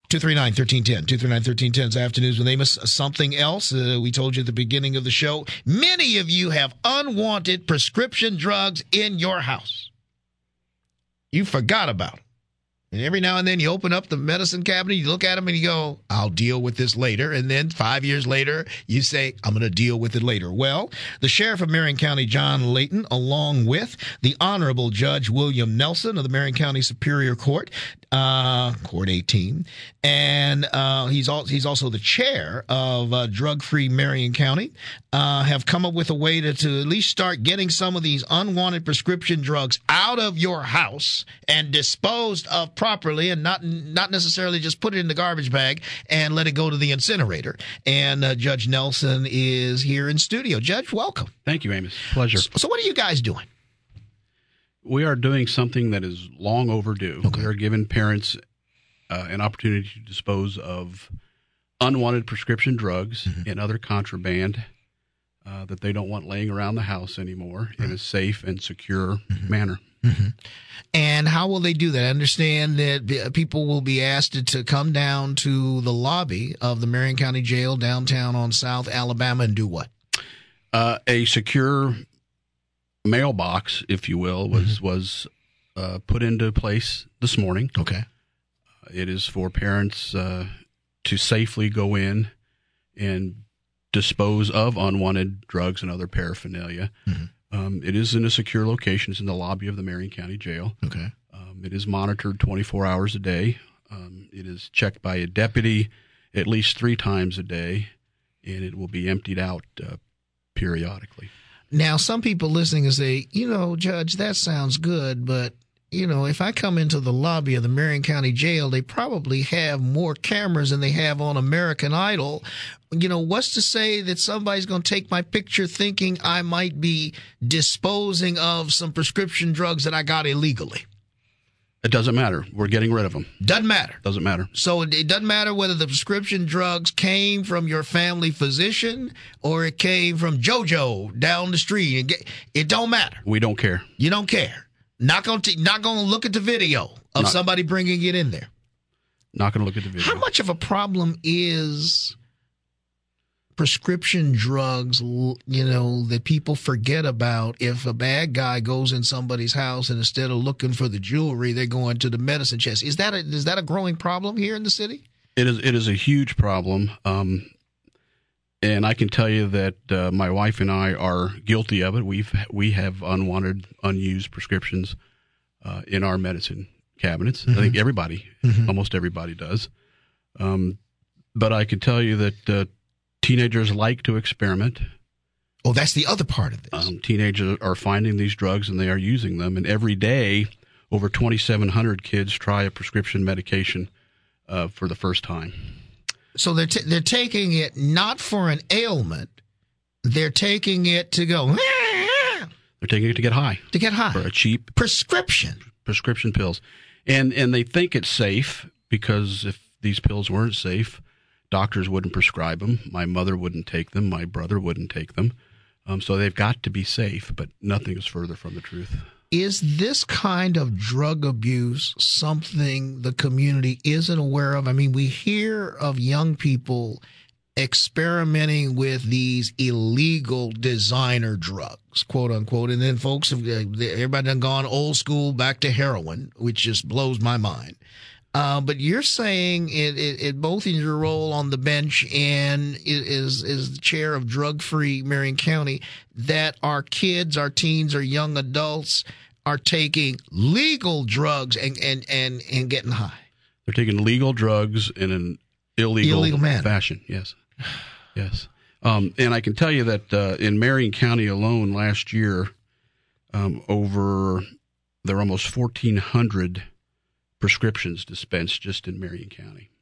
239-1310. 239-1310 is Afternoons with Amos. Something else we told you at the beginning of the show. Many of you have unwanted prescription drugs in your house. You forgot about them. And every now and then you open up the medicine cabinet, you look at them and you go, I'll deal with this later. And then 5 years later, you say, I'm going to deal with it later. Well, the Sheriff of Marion County, John Layton, along with the Honorable Judge William Nelson of the Marion County Superior Court, Court 18, and he's also the chair of Drug-Free Marion County, have come up with a way to at least start getting some of these unwanted prescription drugs out of your house and disposed of properly, and not necessarily just put it in the garbage bag and let it go to the incinerator. And Judge Nelson is here in studio. Judge, welcome. Thank you, Amos. Pleasure. So what are you guys doing? We are doing something that is long overdue. Okay. We are giving parents an opportunity to dispose of unwanted prescription drugs and other contraband that they don't want laying around the house anymore in a safe and secure manner. Mm-hmm. And how will they do that? I understand that people will be asked to come down to the lobby of the Marion County Jail downtown on South Alabama and do what? A secure mailbox, if you will, was put into place this morning. Okay. It is for parents to safely go in and dispose of unwanted drugs and other paraphernalia. It is in a secure location. It's in the lobby of the Marion County Jail. Okay. It is monitored 24 hours a day. It is checked by a deputy at least 3 times a day, and it will be emptied out periodically. Now, some people listening will say, Judge, that sounds good, but, if I come into the lobby of the Marion County Jail, they probably have more cameras than they have on American Idol. What's to say that somebody's going to take my picture thinking I might be disposing of some prescription drugs that I got illegally? It doesn't matter. We're getting rid of them. Doesn't matter. Doesn't matter. So it doesn't matter whether the prescription drugs came from your family physician or it came from JoJo down the street. It don't matter. We don't care. You don't care. Not going to look at the video of somebody bringing it in there. Not going to look at the video. How much of a problem is prescription drugs, that people forget about if a bad guy goes in somebody's house and instead of looking for the jewelry, they're going to the medicine chest? Is that a growing problem here in the city? It is a huge problem. And I can tell you that my wife and I are guilty of it. We have unwanted, unused prescriptions in our medicine cabinets. I think everybody, almost everybody does. But I can tell you that teenagers like to experiment. Oh, that's the other part of this. Teenagers are finding these drugs and they are using them. And every day, over 2,700 kids try a prescription medication for the first time. So they're taking it not for an ailment. They're taking it to go. They're taking it to get high. To get high. For a cheap prescription pills. And they think it's safe because if these pills weren't safe, doctors wouldn't prescribe them. My mother wouldn't take them. My brother wouldn't take them. So they've got to be safe, but nothing is further from the truth. Is this kind of drug abuse something the community isn't aware of? I mean, we hear of young people experimenting with these illegal designer drugs, quote unquote, and then everybody done gone old school back to heroin, which just blows my mind. But you're saying it both in your role on the bench and is the chair of Drug-Free Marion County that our kids, our teens, our young adults are taking legal drugs and getting high. They're taking legal drugs in an illegal manner. Fashion. Yes. Yes. And I can tell you that in Marion County alone last year, there were almost 1,400 prescriptions dispensed just in Marion County.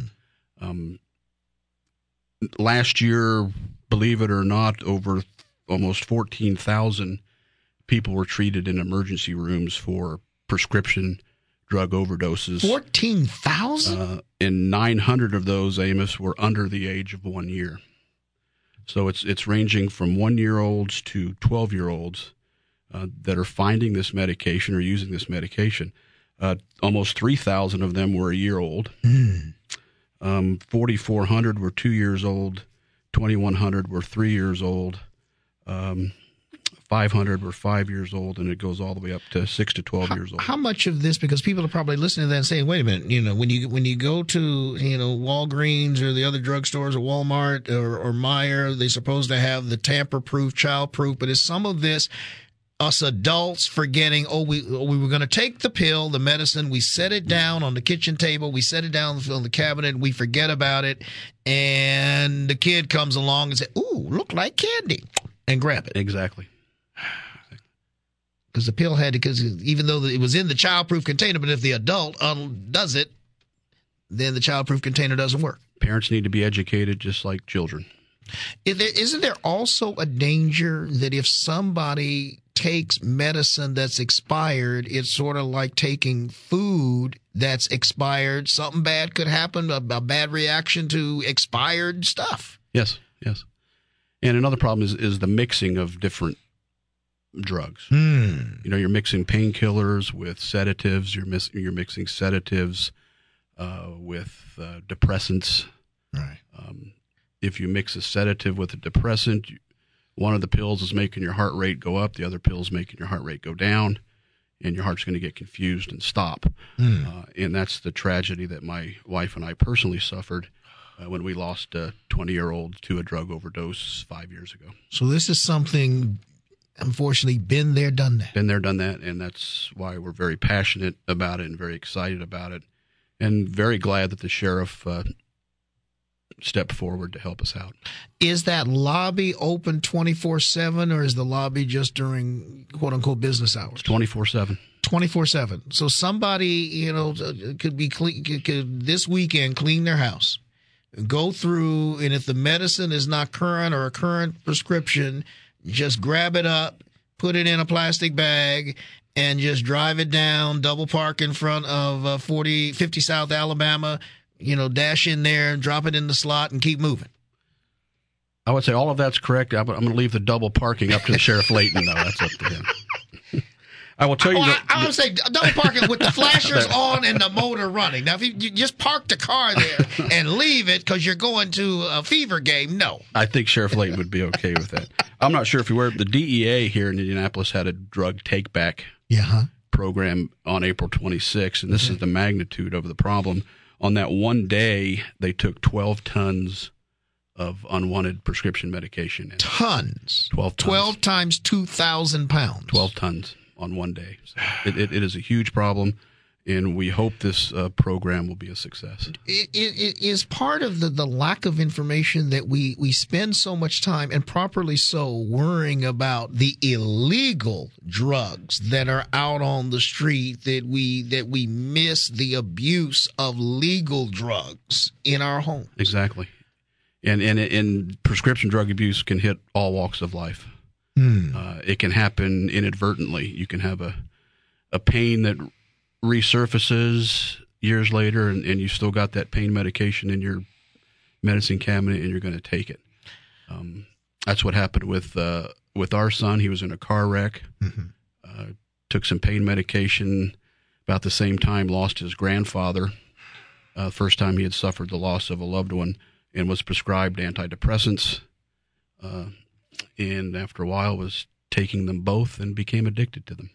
Last year, believe it or not, over almost 14,000 people were treated in emergency rooms for prescription drug overdoses. 14,000? And 900 of those, Amos, were under the age of 1 year. So it's ranging from 1-year-olds to 12-year-olds that are finding this medication or using this medication. Almost 3,000 of them were a year old. 4,400 were 2 years old, 2,100 were 3 years old, 500 were 5 years old, and it goes all the way up to 6 to 12 years old. How much of this, because people are probably listening to that and saying, wait a minute, when you go to, Walgreens or the other drugstores or Walmart or Meijer, they're supposed to have the tamper-proof, child-proof, but is some of this us adults forgetting, we were going to take the pill, the medicine, we set it down on the kitchen table, we set it down on the cabinet, we forget about it, and the kid comes along and says, ooh, look like candy, and grab it. Exactly. Because the pill because even though it was in the childproof container, but if the adult does it, then the childproof container doesn't work. Parents need to be educated just like children. Isn't there also a danger that if somebody takes medicine that's expired, it's sort of like taking food that's expired? Something bad could happen, a bad reaction to expired stuff. Yes. And another problem is the mixing of different drugs. You're mixing painkillers with sedatives. You're mixing sedatives with depressants. Right. If you mix a sedative with a depressant, one of the pills is making your heart rate go up, the other pill is making your heart rate go down, and your heart's going to get confused and stop. And that's the tragedy that my wife and I personally suffered when we lost a 20-year-old to a drug overdose 5 years ago. So this is something, unfortunately, been there, done that. Been there, done that, and that's why we're very passionate about it and very excited about it, and very glad that the sheriff stepped forward to help us out. Is that lobby open 24/7, or is the lobby just during quote-unquote business hours? 24/7. 24/7. So somebody, could this weekend clean their house, go through, and if the medicine is not current or a current prescription, just grab it up, put it in a plastic bag, and just drive it down, double park in front of 50 South Alabama, dash in there, drop it in the slot, and keep moving. I would say all of that's correct. I'm going to leave the double parking up to the Sheriff Layton, though. That's up to him. I will tell you I would say double parking with the flashers on and the motor running. Now, if you just park the car there and leave it because you're going to a fever game, no. I think Sheriff Layton would be okay with that. I'm not sure if you were. The DEA here in Indianapolis had a drug take-back program on April 26th, and this is the magnitude of the problem. On that one day, they took 12 tons of unwanted prescription medication. Tons? 12 tons. 12 times 2,000 pounds. 12 tons on one day. So it is a huge problem, and we hope this program will be a success. It is part of the lack of information that we spend so much time, and properly so, worrying about the illegal drugs that are out on the street, that we miss the abuse of legal drugs in our homes. Exactly. And prescription drug abuse can hit all walks of life. It can happen inadvertently. You can have a pain that resurfaces years later, and you still got that pain medication in your medicine cabinet, and you're going to take it. That's what happened with our son. He was in a car wreck, took some pain medication about the same time, lost his grandfather, first time he had suffered the loss of a loved one, and was prescribed antidepressants, and after a while was taking them both and became addicted to them.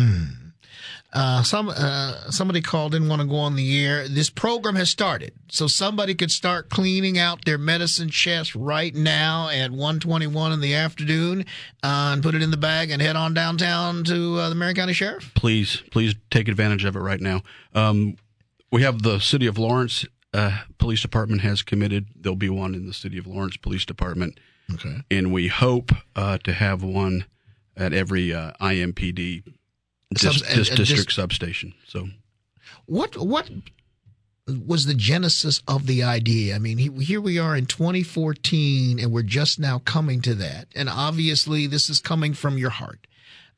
Somebody called in, want to go on the air. This program has started, so somebody could start cleaning out their medicine chest right now at 1:21 in the afternoon, and put it in the bag and head on downtown to the Marion County Sheriff. Please take advantage of it right now. We have the City of Lawrence Police Department has committed. There'll be one in the City of Lawrence Police Department. Okay. And we hope to have one at every IMPD district substation. So, what was the genesis of the idea? I mean, here we are in 2014, and we're just now coming to that. And obviously, this is coming from your heart.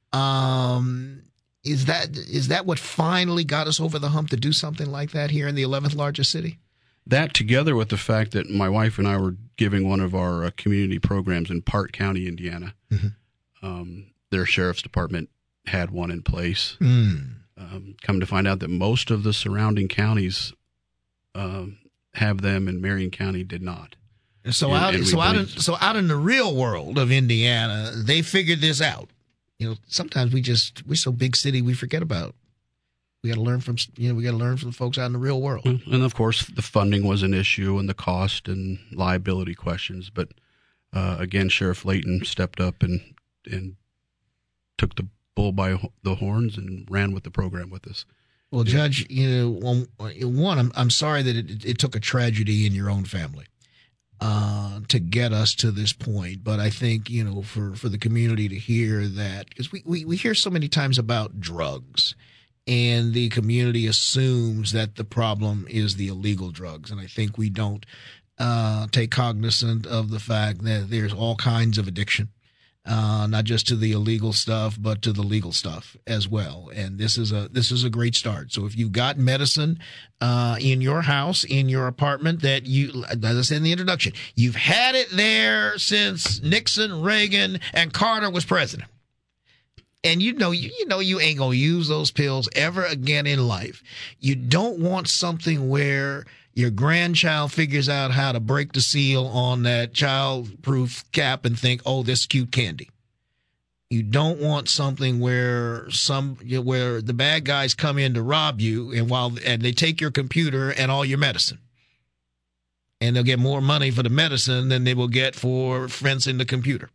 Is that what finally got us over the hump to do something like that here in the 11th largest city? That, together with the fact that my wife and I were giving one of our community programs in Park County, Indiana, their sheriff's department had one in place. Come to find out that most of the surrounding counties have them, and Marion County did not. So out in the real world of Indiana, they figured this out. Sometimes we're so big city we forget about. We got to learn from the folks out in the real world. And of course, the funding was an issue, and the cost and liability questions. But again, Sheriff Layton stepped up and took the bull by the horns and ran with the program with us. Well, Judge, I'm sorry that it took a tragedy in your own family to get us to this point. But I think, for the community to hear that, because we hear so many times about drugs, and the community assumes that the problem is the illegal drugs. And I think we don't take cognizant of the fact that there's all kinds of addiction, not just to the illegal stuff, but to the legal stuff as well. And this is a great start. So if you've got medicine in your house, in your apartment, that you, as I said in the introduction, you've had it there since Nixon, Reagan, and Carter was president. And you ain't gonna use those pills ever again in life. You don't want something where your grandchild figures out how to break the seal on that child-proof cap and think, oh, this is cute candy. You don't want something where where the bad guys come in to rob you and they take your computer and all your medicine. And they'll get more money for the medicine than they will get for fencing the computer.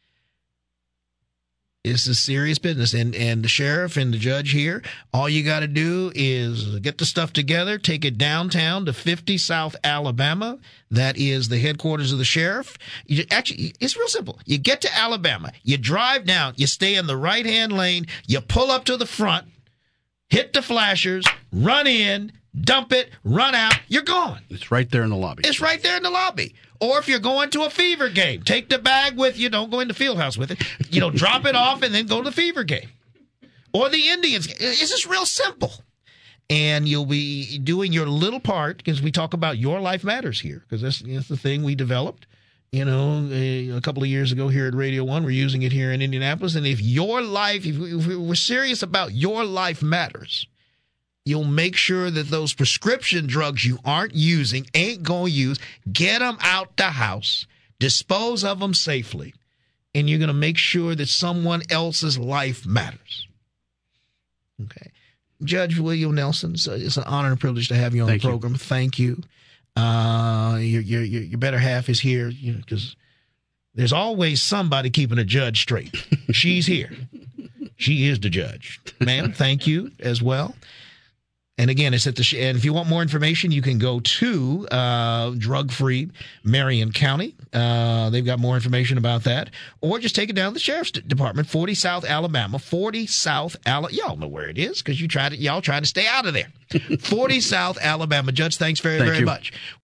It's a serious business, and the sheriff and the judge here, all you got to do is get the stuff together, take it downtown to 50 South Alabama. That is the headquarters of the sheriff. It's real simple. You get to Alabama, you drive down, you stay in the right-hand lane, you pull up to the front, hit the flashers, run in, dump it, run out, you're gone. It's right there in the lobby. It's right there in the lobby. Or if you're going to a Fever game, take the bag with you. Don't go in the field house with it. Drop it off and then go to the Fever game. Or the Indians. It's just real simple. And you'll be doing your little part, because we talk about Your Life Matters here, because that's the thing we developed, a couple of years ago here at Radio 1. We're using it here in Indianapolis. And if we're serious about Your Life Matters, you'll make sure that those prescription drugs you ain't going to use, get them out the house, dispose of them safely, and you're going to make sure that someone else's life matters. Okay. Judge William Nelson, it's an honor and privilege to have you on the program. Thank you. Your better half is here, because there's always somebody keeping a judge straight. She's here. She is the judge. Ma'am, thank you as well. And again, it's and if you want more information, you can go to Drug Free Marion County. They've got more information about that. Or just take it down to the Sheriff's Department, 40 South Alabama. 40 South Alabama. Y'all know where it is, because y'all trying to stay out of there. 40 South Alabama. Judge, thanks very much.